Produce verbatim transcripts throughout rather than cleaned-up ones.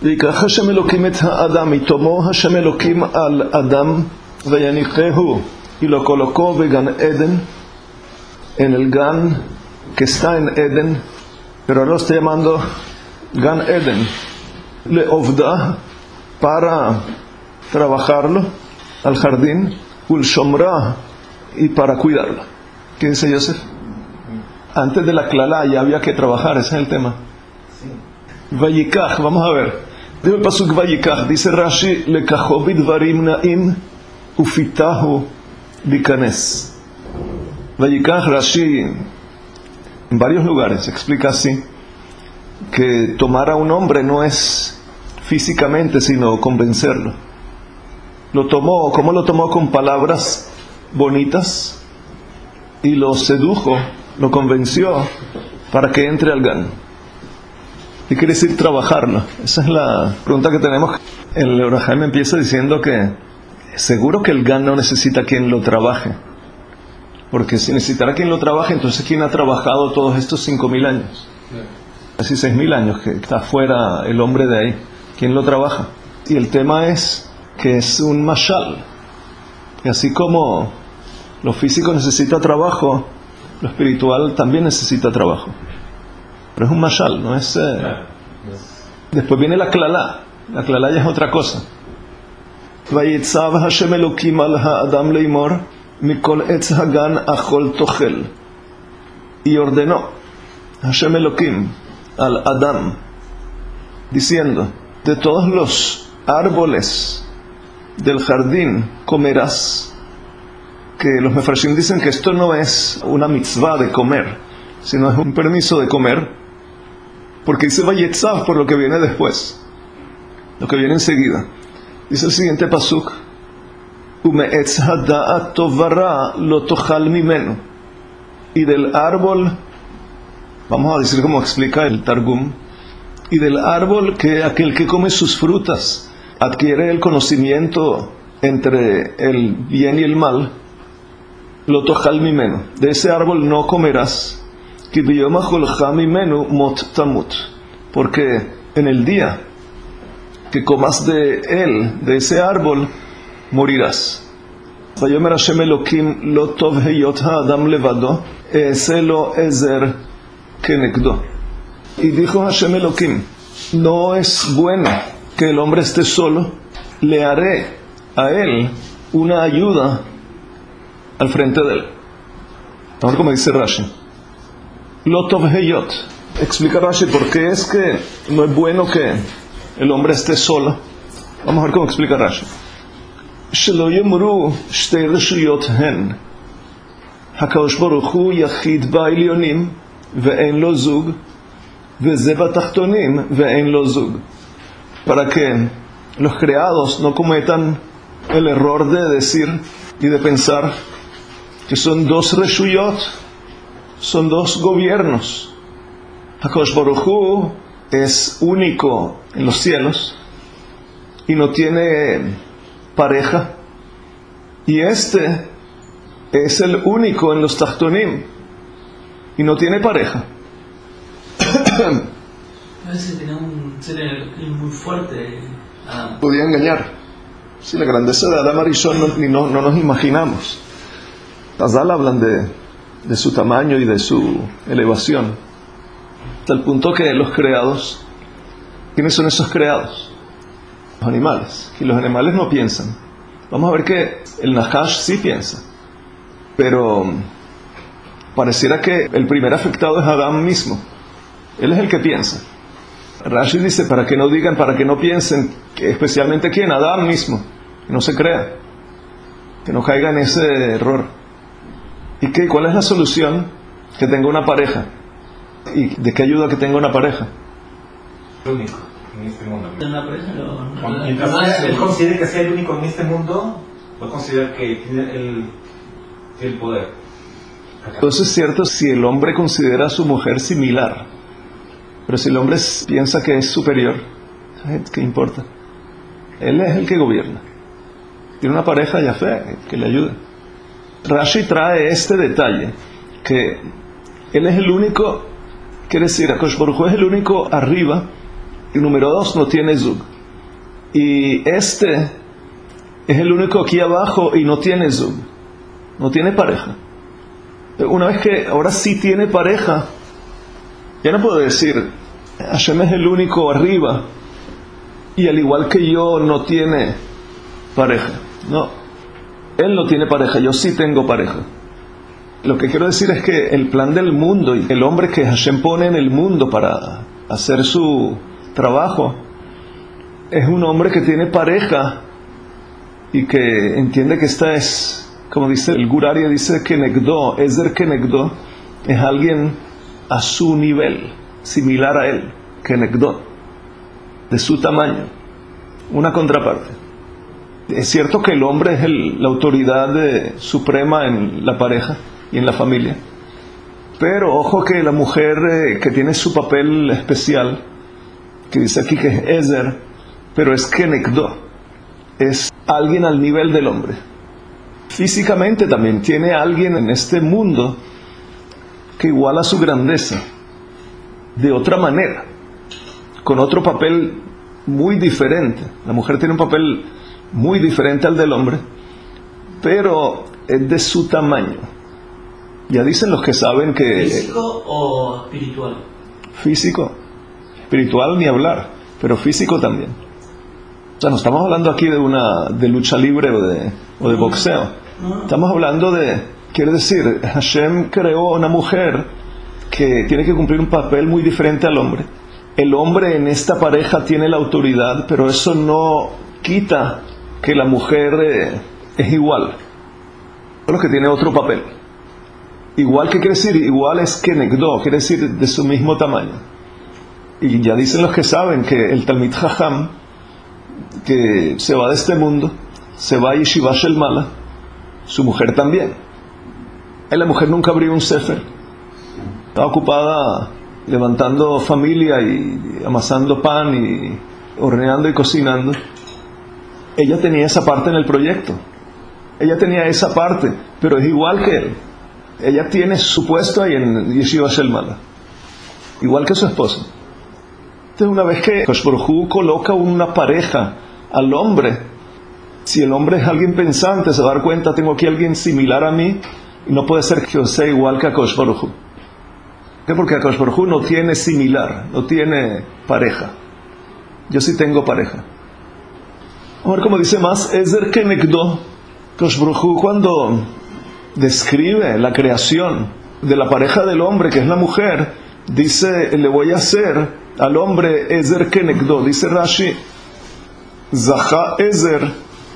ויקרא השם אלוקים את האדם, יתומו השם אלוקים על אדם, ויניחהו, y lo colocó en Eden, en el Gan, que está en Eden, pero ahora lo está llamando Gan Eden, le ovda, para trabajarlo, al jardín, ul shomra, y para cuidarlo. ¿Qué dice Yosef? Antes de la clalá ya había que trabajar, ese es el tema. Vayikach, vamos a ver. Dice el pasuk Vayikach, dice Rashi, lekachó bidvarim na'im, ufitahu bikanes. Vayikach, Rashi, en varios lugares, explica así, que tomar a un hombre no es físicamente, sino convencerlo. Lo tomó, ¿cómo lo tomó? Con palabras bonitas, y lo sedujo, lo convenció para que entre al Gan. ¿Qué quiere decir trabajarlo? Esa es la pregunta que tenemos. El Orah Haim empieza diciendo que seguro que el Gan no necesita quien lo trabaje, porque si necesitara quien lo trabaje, entonces ¿quién ha trabajado todos estos cinco mil años? Casi seis mil años que está fuera el hombre de ahí. ¿Quién lo trabaja? Y el tema es que es un mashal, y así como lo físico necesita trabajo, lo espiritual también necesita trabajo. Pero es un mashal, no es... Eh... Después viene la clalá. La clalá ya es otra cosa. Vayitzav Hashem Elokim al ha'adam leimor mikol etz hagan achol tochel. Y ordenó Hashem Elokim al Adam, diciendo: de todos los árboles del jardín comerás. Que los mefarshim dicen que esto no es una mitzvah de comer, sino es un permiso de comer, porque dice Vayetzav por lo que viene después, lo que viene enseguida. Dice el siguiente pasuk: Umeetz hada'at tovara lo tochal mimenu. Y del árbol, vamos a decir como explica el Targum, y del árbol que aquel que come sus frutas adquiere el conocimiento entre el bien y el mal, lo tochal mimenu, de ese árbol no comerás, ki biyom acholcha mimenu mot tamut, porque en el día que comas de él, de ese árbol, morirás. Vayomer Hashem Elokim lo tov heyot ha'adam levado, e'ese lo ezer kenegdo. Y dijo Hashem Elokim: no es bueno que el hombre esté solo, le haré a él una ayuda al frente de él. Ahora como dice Rashi, lo tov heyot. Explica Rashi por qué es que no es bueno que el hombre esté solo. Vamos a ver cómo explica Rashi. Shelo yemru shtei reshuyot hen hakadosh baruch hu yachid ba'elyonim ve'en lo zug ve'ze batachtonim ve'en lo zug, para que los creados no cometan el error de decir y de pensar que son dos reshuyot, son dos gobiernos. HaKadosh Baruj Hu es único en los cielos y no tiene pareja, y este es el único en los Tachtonim y no tiene pareja. A veces tenía un ser muy fuerte. Ah. Podía engañar. Si la grandeza de Adam Arishon no, no, no nos imaginamos. Hazal hablan de, de su tamaño y de su elevación, hasta el punto que los creados, ¿quiénes son esos creados? Los animales. Y los animales no piensan. Vamos a ver que el Nahash sí piensa, pero pareciera que el primer afectado es Adam mismo. Él es el que piensa. Rashi dice, para que no digan, para que no piensen, que especialmente quién, Adam mismo, que no se crea, que no caiga en ese error. ¿Y qué? ¿Cuál es la solución? Que tenga una pareja. ¿Y de qué ayuda que tenga una pareja? El único en este mundo. Una pareja, no, no, Mientras no, él, él no, considere que sea el único en este mundo, va a considerar que tiene el, tiene el poder. Entonces es cierto si el hombre considera a su mujer similar, pero si el hombre piensa que es superior, ¿qué importa? Él es el que gobierna. Tiene una pareja ya fe que le ayude. Rashi trae este detalle, que él es el único, quiere decir, HaKadosh Baruj Hu es el único arriba y número dos, no tiene zug. Y este es el único aquí abajo y no tiene zug, no tiene pareja. Una vez que ahora sí tiene pareja, ya no puedo decir Hashem es el único arriba y al igual que yo no tiene pareja. No, él no tiene pareja, yo sí tengo pareja. Lo que quiero decir es que el plan del mundo y el hombre que Hashem pone en el mundo para hacer su trabajo es un hombre que tiene pareja y que entiende que esta es, como dice el Guraria, dice que Negdo, Ezer que Negdo es alguien a su nivel, similar a él, que Negdo, de su tamaño, una contraparte. Es cierto que el hombre es el, la autoridad de, suprema en la pareja y en la familia, pero ojo que la mujer eh, que tiene su papel especial, que dice aquí que es Ezer, pero es Kenegdo, es alguien al nivel del hombre. Físicamente también tiene alguien en este mundo que iguala su grandeza, de otra manera, con otro papel muy diferente. La mujer tiene un papel muy diferente al del hombre, pero es de su tamaño. Ya dicen los que saben que... ¿Físico o espiritual? Físico. Espiritual ni hablar, pero físico también. O sea, no estamos hablando aquí de una de lucha libre o de, o de boxeo. Estamos hablando de, quiere decir, Hashem creó una mujer que tiene que cumplir un papel muy diferente al hombre. El hombre en esta pareja tiene la autoridad, pero eso no quita que la mujer eh, es igual, solo que tiene otro papel. Igual, ¿qué quiere decir? Igual es que Negdo, quiere decir de su mismo tamaño. Y ya dicen los que saben que el Talmid Jajam, que se va de este mundo, se va a Yeshiva Shel Mala, su mujer también. Y la mujer nunca abrió un sefer, estaba ocupada levantando familia y amasando pan y horneando y cocinando. Ella tenía esa parte en el proyecto, ella tenía esa parte, pero es igual que él. Ella tiene su puesto ahí en Yeshiva Shel Mala, igual que su esposo. Entonces, una vez que Akadosh Baruj Hu coloca una pareja al hombre, si el hombre es alguien pensante, se va a dar cuenta, tengo aquí a alguien similar a mí, y no puede ser que yo sea igual que Akadosh Baruj Hu. ¿Por qué? Porque Akadosh Baruj Hu no tiene similar, no tiene pareja. Yo sí tengo pareja. Vamos a ver cómo dice más, Ezer Kenegdo. Akadosh Baruj Hu, cuando describe la creación de la pareja del hombre, que es la mujer, dice, le voy a hacer al hombre Ezer Kenegdo. Dice Rashi, Zaha Ezer,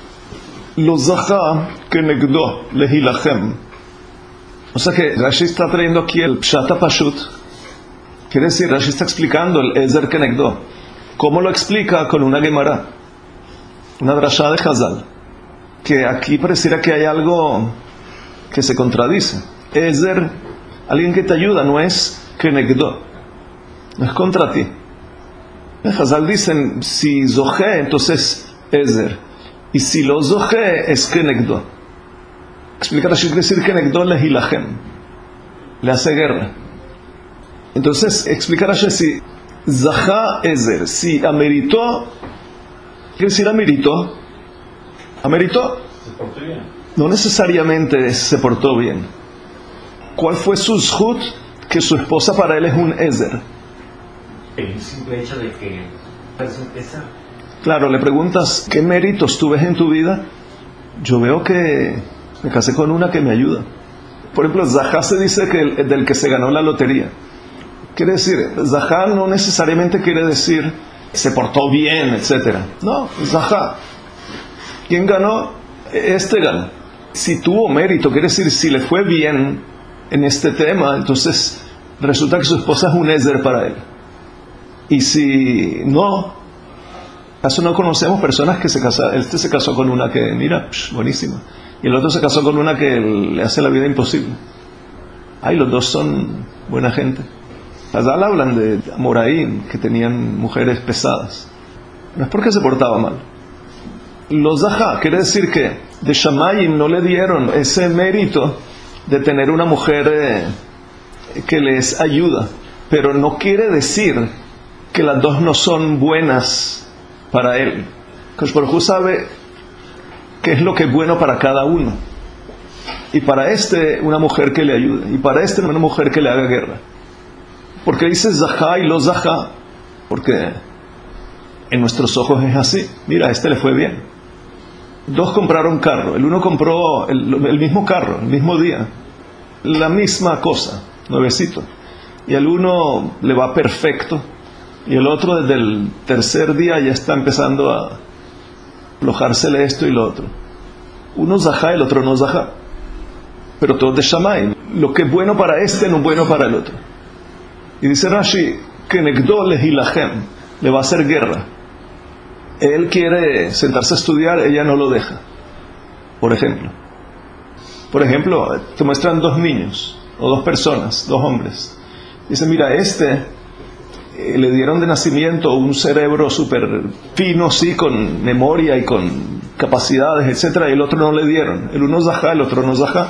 lo Zaha Kenegdo, lehilachem. O sea que Rashi está trayendo aquí el Pshat Pashut. Quiere decir, Rashi está explicando el Ezer Kenegdo. ¿Cómo lo explica? Con una Gemara, una drashá de Chazal, que aquí pareciera que hay algo que se contradice. Ezer, alguien que te ayuda, no es Kenegdo, no es contra ti. En Chazal dicen, si Zohe, entonces Ezer, y si lo Zohe, es Kenegdo. Explicar así quiere decir Kenegdo lehilachem, le hace guerra. Entonces, explicar así, si Zaha Ezer, si ameritó, quiere decir ameritó, ameritó, se portó bien. No necesariamente se portó bien. ¿Cuál fue su zhut? Que su esposa para él es un Ezer. El simple hecho de que es esa. Claro, le preguntas, ¿qué méritos tú ves en tu vida? Yo veo que me casé con una que me ayuda. Por ejemplo, Zahá se dice que el, del que se ganó la lotería. Quiere decir, Zahá no necesariamente quiere decir se portó bien, etcétera. No, Zahá. ¿Quién ganó? Este ganó. Si tuvo mérito, quiere decir, si le fue bien en este tema, entonces resulta que su esposa es un Ezer para él. Y si no, ¿acaso no conocemos personas que se casaron? Este se casó con una que, mira, psh, buenísima. Y el otro se casó con una que le hace la vida imposible. Ay, los dos son buena gente. Hazal hablan de Amoraín, que tenían mujeres pesadas. No es porque se portaba mal. Los Zahá, quiere decir que de Shamayim no le dieron ese mérito de tener una mujer eh, que les ayuda. Pero no quiere decir que las dos no son buenas para él. Akadosh Baruj Hu sabe qué es lo que es bueno para cada uno. Y para este, una mujer que le ayude. Y para este, una mujer que le haga guerra. ¿Por qué dice Zahá y lo Zahá? Porque en nuestros ojos es así. Mira, a este le fue bien. Dos compraron carro. El uno compró el, el mismo carro, el mismo día. La misma cosa, nuevecito. Y al uno le va perfecto. Y el otro desde el tercer día ya está empezando a aflojársele esto y lo otro. Uno Zahá, el otro no Zahá. Pero todo de Shammai. Lo que es bueno para este no es bueno para el otro. Y dice Rashi que Negdo lehilahem, le va a hacer guerra. Él quiere sentarse a estudiar, ella no lo deja. Por ejemplo. Por ejemplo, te muestran dos niños, o dos personas, dos hombres. Dice, mira, este eh, le dieron de nacimiento un cerebro súper fino, sí, con memoria y con capacidades, etcétera, y el otro no le dieron. El uno Zahá, el otro no Zahá.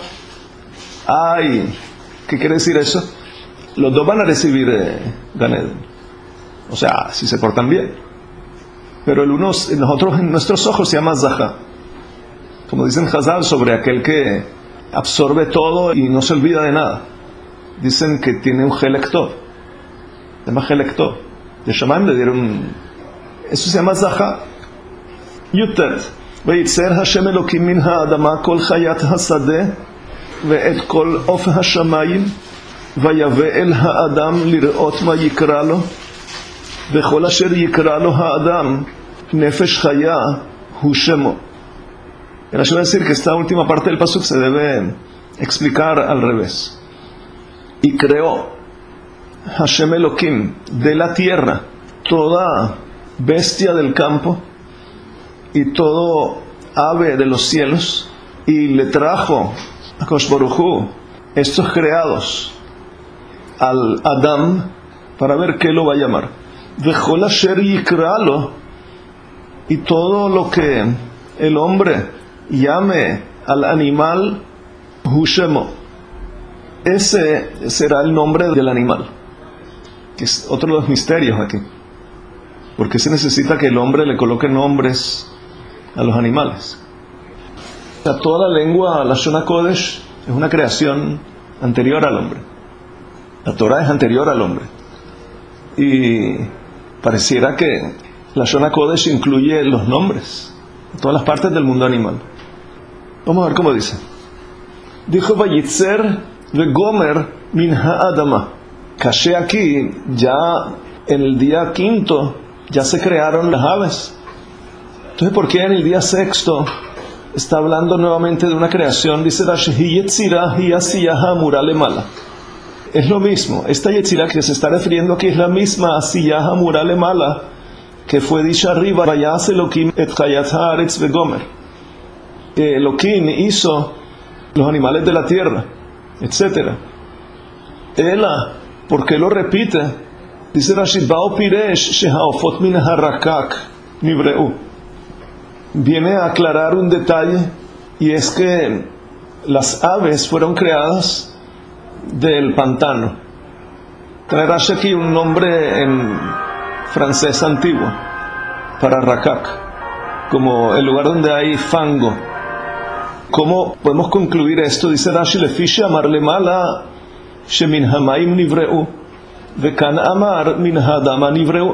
Ay, ¿qué quiere decir eso? Los dos van a recibir eh, Gan Eden. O sea, si se portan bien. Pero el uno, nosotros en nuestros llama se llama Zahá. Como dicen Hazal sobre aquel que absorbe todo y no se olvida de nada. Dicen que tiene un Helek Tov. Se llama Helek Tov. De Shammai le dieron... Eso se llama Zahá. Yutet. Veitzer Hashem Elokim min ha'adama kol chayat hasadeh ve'et kol of hashamayim ויבא אל האדם לראות מה יקרא לו וכל אשר יקרא לו האדם נפש חיה הוא שמו. Era yo decir que esta última parte del pasuk se debe explicar al revés. Y creó Hashem Elokim de la tierra toda bestia del campo y todo ave de los cielos y le trajo a Akadosh Baruj Hu estos creados al Adam para ver qué lo va a llamar. Vejol asher yikralo, y todo lo que el hombre llame al animal Hushemo, ese será el nombre del animal, que es otro de los misterios aquí. Porque se necesita que el hombre le coloque nombres a los animales. O sea, toda la lengua Lashon HaKodesh es una creación anterior al hombre. La Torah es anterior al hombre. Y pareciera que la Lashon HaKodesh incluye los nombres en todas las partes del mundo animal. Vamos a ver cómo dice. Dijo Vayitzer vegomer min ha'adama. Caché aquí, ya en el día quinto, ya se crearon las aves. Entonces, ¿por qué en el día sexto está hablando nuevamente de una creación? Dice Rashi, hi yetzira hi asiyah ha'amura lemala. Es lo mismo. Esta yetzira que se está refiriendo aquí es la misma asiyah ha'amura lemala que fue dicha arriba. Vayas Elokim et chayat haaretz vegomer. Elokim hizo los animales de la tierra, etcétera. Ela, ¿por qué lo repite? Dice Rashi, Bao piresh shehaofot min harakak nibreu. Viene a aclarar un detalle, y es que las aves fueron creadas del pantano. Trae Rashi aquí un nombre en francés antiguo para rakak, como el lugar donde hay fango. ¿Cómo podemos concluir esto? Dice Rashi, lefiche amar lemala shemin hamaim nivreu vekan amar min hadama nivreu.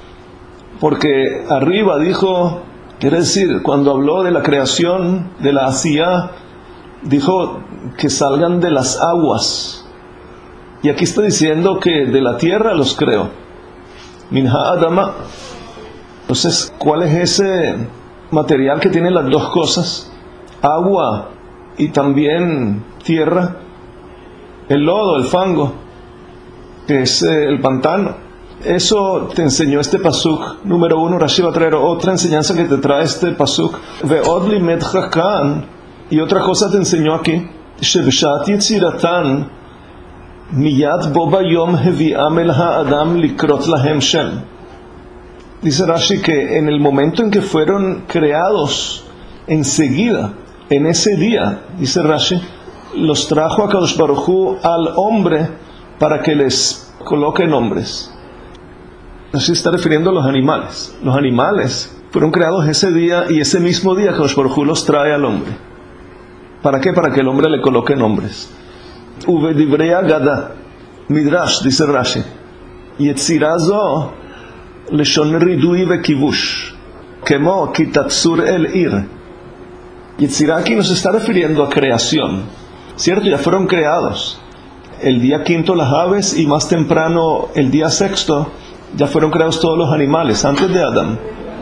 Porque arriba dijo, quiere decir, cuando habló de la creación de la asiyah, dijo que salgan de las aguas, y aquí está diciendo que de la tierra los creó, min hadama. Entonces, ¿cuál es ese material que tiene las dos cosas? Agua y también tierra. El lodo, el fango, que es eh, el pantano. Eso te enseñó este pasuk número uno. Rashi va a traer otra enseñanza que te trae este pasuk. Ve'od limed chakan, y otra cosa te enseñó aquí. Shebshat yitziratan miyad bo bayom hevi'am el ha'adam likrot lahem shem. Dice Rashi que en el momento en que fueron creados, enseguida, en ese día, dice Rashi, los trajo a Kadosh Baruj Hu al hombre para que les coloque nombres. Así está refiriendo a los animales. Los animales fueron creados ese día y ese mismo día que Akadosh Baruj Hu los trae al hombre. ¿Para qué? Para que el hombre le coloque nombres. Uve divrei agada, Midrash, dice Rashi, Yetzirah zo leshon ridui vekivush, kemo kitatsur el ir. Yetzirah aquí nos está refiriendo a creación, ¿cierto? Ya fueron creados. El día quinto las aves y más temprano el día sexto ya fueron creados todos los animales antes de Adán.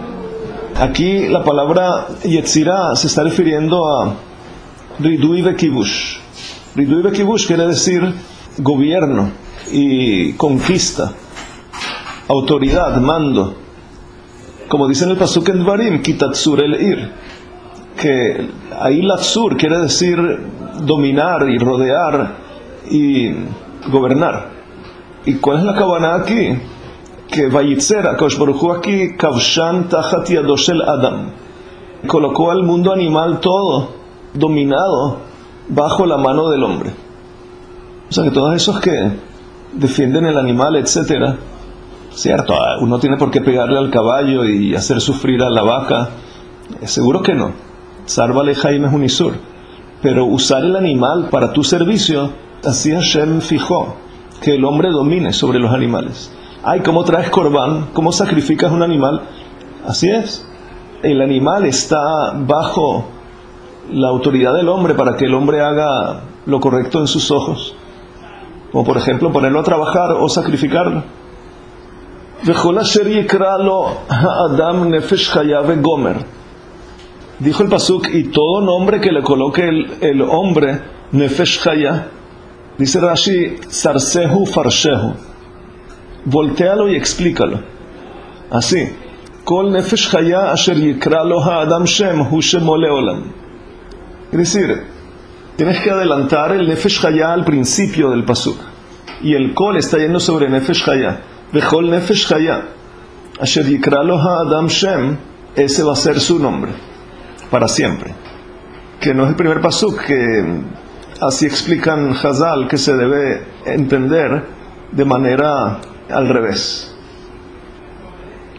Aquí la palabra Yetzirah se está refiriendo a Ridui Vekibush. Ridui Vekibush quiere decir gobierno y conquista, autoridad, mando. Como dice en el pasuk en Dvarim, Kitatsur el ir, que ahí Latsur quiere decir dominar y rodear y gobernar. ¿Y cuál es la kavanah aquí? Que Vayitzer, Akadosh Baruj Hu aquí, Kavshan Tachat Yado Shel Adam, colocó al mundo animal todo dominado bajo la mano del hombre. O sea que todos esos que defienden el animal, etcétera, cierto, uno tiene por qué pegarle al caballo y hacer sufrir a la vaca, seguro que no. Sarvale Jaime es un isur, pero usar el animal para tu servicio, así Hashem fijó que el hombre domine sobre los animales. Ay, ¿cómo traes corbán? ¿Cómo sacrificas un animal? Así es. El animal está bajo la autoridad del hombre para que el hombre haga lo correcto en sus ojos. Como por ejemplo ponerlo a trabajar o sacrificarlo. Vechol asher yikra lo ha'adam nefesh chaya vegomer. Dijo el pasuk, y todo nombre que le coloque el, el hombre nefesh chaya. Dice Rashi, sarsehu farshehu. Voltéalo y explícalo. Así, Kol nefesh chaya asher yikra lo ha'adam shem hu shemo leolam. Es decir, tienes que adelantar el nefesh chaya al principio del pasuk, y el kol está yendo sobre nefesh chaya. Vechol nefesh chaya asher yikra lo ha'adam shem, ese va a ser su nombre para siempre. Que no es el primer pasuk, que así explican Hazal que se debe entender de manera al revés.